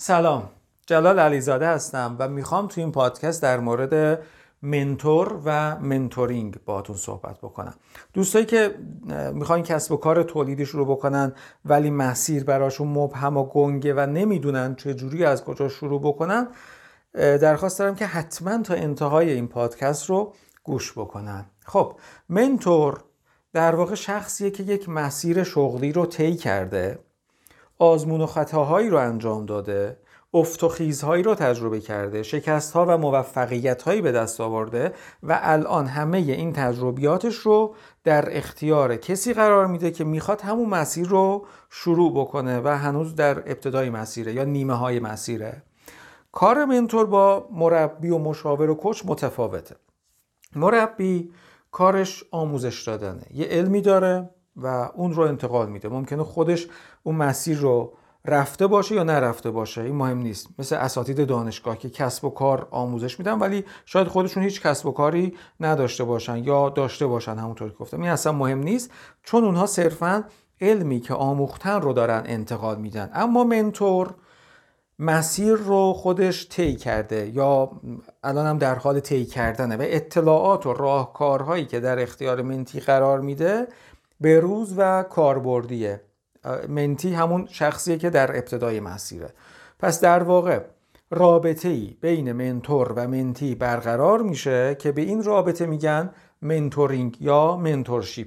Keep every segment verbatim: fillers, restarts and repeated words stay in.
سلام، جلال علیزاده هستم و میخوام تو این پادکست در مورد منتور و منتورینگ باهاتون صحبت بکنم. دوستایی که میخوان کسب و کار تولیدی شروع بکنن ولی مسیر براشون مبهم و گنگه و نمیدونن چجوری از کجا شروع بکنن، درخواست دارم که حتما تا انتهای این پادکست رو گوش بکنن. خب، منتور در واقع شخصیه که یک مسیر شغلی رو طی کرده، آزمون و خطاهایی رو انجام داده، افت و خیزهایی رو تجربه کرده، شکست‌ها و موفقیت‌هایی به دست آورده و الان همه این تجربیاتش رو در اختیار کسی قرار میده که میخواد همون مسیر رو شروع بکنه و هنوز در ابتدای مسیره یا نیمه های مسیره. کار منتور با مربی و مشاور و کوچ متفاوته. مربی کارش آموزش دادنه، یه علمی داره و اون رو انتقال میده. ممکنه خودش اون مسیر رو رفته باشه یا نرفته باشه، این مهم نیست. مثل اساتید دانشگاه که کسب و کار آموزش میدن ولی شاید خودشون هیچ کسب و کاری نداشته باشن یا داشته باشن، همونطور که گفتم این اصلا مهم نیست، چون اونها صرفاً علمی که آموختن رو دارن انتقال میدن. اما منتور مسیر رو خودش طی کرده یا الان هم در حال طی کردنه و اطلاعات و راهکارهایی که در اختیار منتی قرار میده به روز و کاربردیه. منتی همون شخصیه که در ابتدای مسیره. پس در واقع رابطه‌ای بین منتور و منتی برقرار میشه که به این رابطه میگن منتورینگ یا منتورشیپ.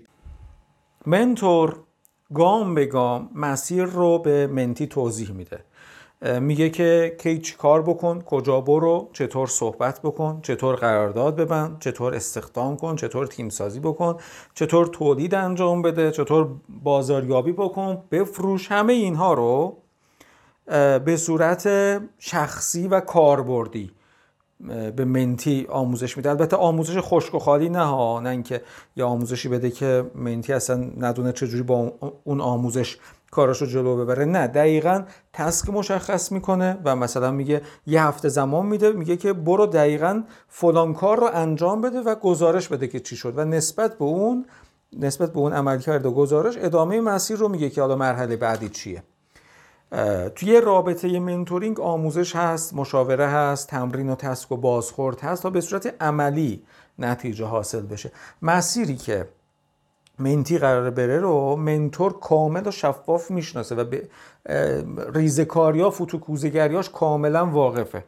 منتور گام به گام مسیر رو به منتی توضیح میده، میگه که کی چی کار بکن، کجا برو، چطور صحبت بکن، چطور قرارداد ببند، چطور استخدام کن، چطور تیم سازی بکن، چطور تولید انجام بده، چطور بازاریابی بکن، بفروش. همه اینها رو به صورت شخصی و کاربردی به منتی آموزش میده. البته آموزش خشک و خالی نه ها، نه اینکه یا آموزشی بده که منتی اصلا ندونه چجوری با اون آموزش کاراشو جلو ببره. نه، دقیقاً تسک مشخص میکنه و مثلا میگه یه هفته زمان میده، میگه که برو دقیقاً فلان کار رو انجام بده و گزارش بده که چی شد و نسبت به اون نسبت به اون عملکرد و گزارش ادامه مسیر رو میگه که حالا مرحله بعدی چیه. توی رابطه منتورینگ آموزش هست، مشاوره هست، تمرین و تسک و بازخورد هست تا به صورت عملی نتیجه حاصل بشه. مسیری که منتی قراره بره رو منتور کامل و شفاف میشناسه و به ریزکاریا فوت و کوزه‌گریاش کاملا واقفه.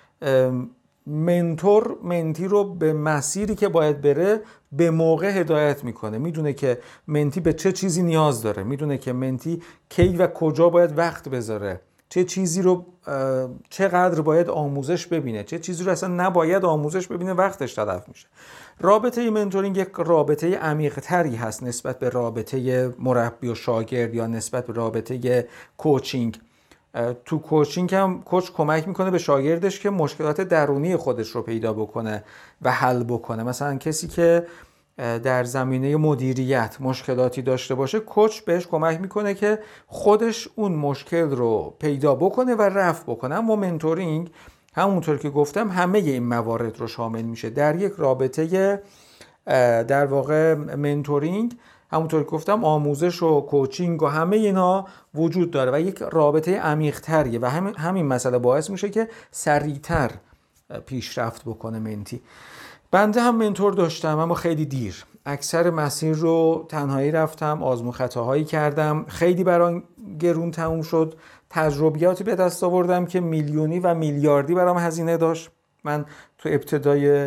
منتور منتی رو به مسیری که باید بره به موقع هدایت میکنه، میدونه که منتی به چه چیزی نیاز داره، میدونه که منتی کی و کجا باید وقت بذاره، چه چیزی رو چقدر باید آموزش ببینه، چه چیزی رو اصلا نباید آموزش ببینه، وقتش تلف میشه. رابطه منتورینگ یک رابطه عمیق تری هست نسبت به رابطه مربی و شاگرد یا نسبت به رابطه کوچینگ. تو کوچینگ هم کوچ کمک میکنه به شاگردش که مشکلات درونی خودش رو پیدا بکنه و حل بکنه. مثلا کسی که در زمینه مدیریت مشکلاتی داشته باشه، کوچ بهش کمک میکنه که خودش اون مشکل رو پیدا بکنه و رفع بکنه. اما منتورینگ همونطور که گفتم همه این موارد رو شامل میشه. در یک رابطه در واقع منتورینگ همونطور که گفتم آموزش و کوچینگ و همه اینا وجود داره و یک رابطه عمیق تریه و همین همین مسئله باعث میشه که سریعتر پیشرفت بکنه منتی. بنده هم منتور داشتم اما خیلی دیر. اکثر مسیر رو تنهایی رفتم، آزمون خطاهایی کردم، خیلی برام گرون تموم شد. تجربیاتی به دست آوردم که میلیونی و میلیاردی برام هزینه داشت. من تو ابتدای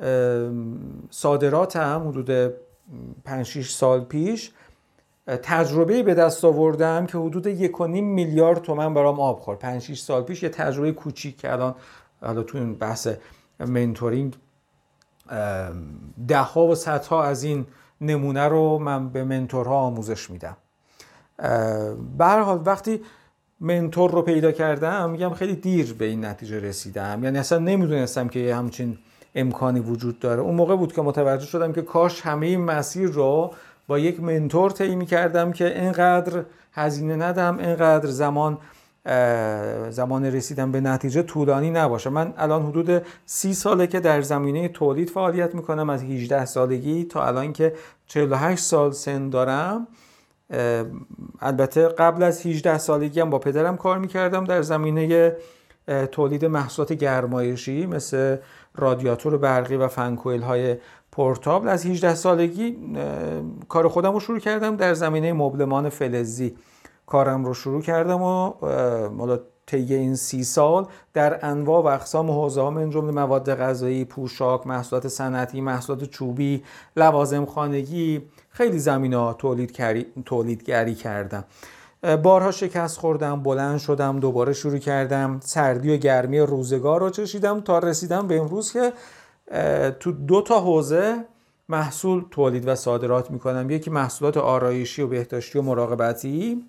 صادراتم حدود پنج شش سال پیش تجربه به دست آوردم که حدود یک و نیم میلیارد تومان برام آب خورد. پنج شش سال پیش یه تجربه کوچیک که الان حالا تو این بحث منتورینگ ده ها و صد ها از این نمونه رو من به منتورها آموزش میدم. به هر حال وقتی منتور رو پیدا کردم، میگم خیلی دیر به این نتیجه رسیدم، یعنی اصلا نمیدونستم که یه همچین امکانی وجود داره. اون موقع بود که متوجه شدم که کاش همه این مسیر رو با یک منتور طی می‌کردم که اینقدر هزینه ندم، اینقدر زمان زمان رسیدن به نتیجه طولانی نباشه. من الان حدود سی ساله که در زمینه تولید فعالیت میکنم، از هجده سالگی تا الان که چهل و هشت سال سن دارم البته قبل از هجده سالگی هم با پدرم کار میکردم در زمینه تولید محصولات گرمایشی مثل رادیاتور برقی و فنکوئل های پورتابل. از هجده سالگی کار خودم رو شروع کردم در زمینه مبلمان فلزی کارم رو شروع کردم و مالا طی این سی سال در انواع و اقسام حوزه‌ها من جمله مواد غذایی، پوشاک، محصولات صنعتی، محصولات چوبی، لوازم خانگی، خیلی زمینه‌ها تولیدگری تولیدگری کردم. بارها شکست خوردم، بلند شدم، دوباره شروع کردم، سردی و گرمی روزگار رو چشیدم تا رسیدم به امروز که تو دو تا حوزه محصول تولید و صادرات میکنم. یکی محصولات آرایشی و بهداشتی و مراقبتی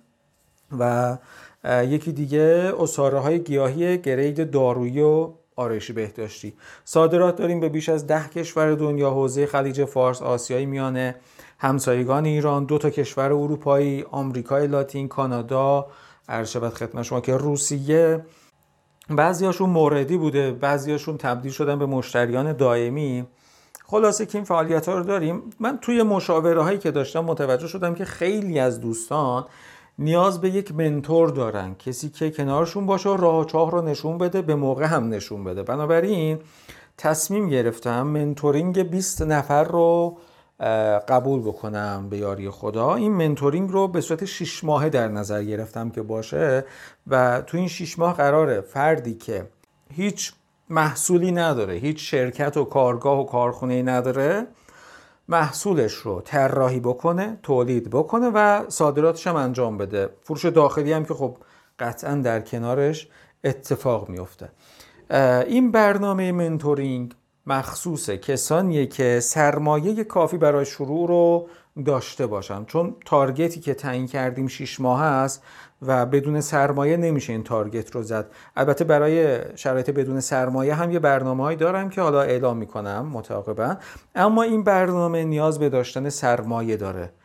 و یکی دیگه عصاره های گیاهی گرید دارویی و آرایشی بهداشتی. صادرات داریم به بیش از ده کشور دنیا، حوزه خلیج فارس، آسیای میانه، همسایگان ایران، دو تا کشور اروپایی، آمریکای لاتین، کانادا، عرض شود خدمت شما که روسیه. بعضیاشون موردی بوده، بعضیاشون تبدیل شدن به مشتریان دائمی. خلاصه که این فعالیت‌ها رو داریم. من توی مشاوره‌هایی که داشتم متوجه شدم که خیلی از دوستان نیاز به یک منتور دارن، کسی که کنارشون باشه و راه و چاه رو نشون بده، به موقع هم نشون بده. بنابراین تصمیم گرفتم منتورینگ بیست نفر رو قبول بکنم به یاری خدا. این منتورینگ رو به صورت شش ماهه در نظر گرفتم که باشه و تو این شش ماه قراره فردی که هیچ محصولی نداره، هیچ شرکت و کارگاه و کارخونه‌ای نداره، محصولش رو طراحی بکنه، تولید بکنه و صادراتش هم انجام بده. فروش داخلی هم که خب قطعا در کنارش اتفاق میفته. این برنامه منتورینگ مخصوص کسانیه که سرمایه کافی برای شروع رو داشته باشن، چون تارگتی که تعیین کردیم شش ماه است و بدون سرمایه نمیشه این تارگت رو زد. البته برای شرایط بدون سرمایه هم یه برنامه‌ای دارم که حالا اعلام میکنم متعاقباً، اما این برنامه نیاز به داشتن سرمایه داره.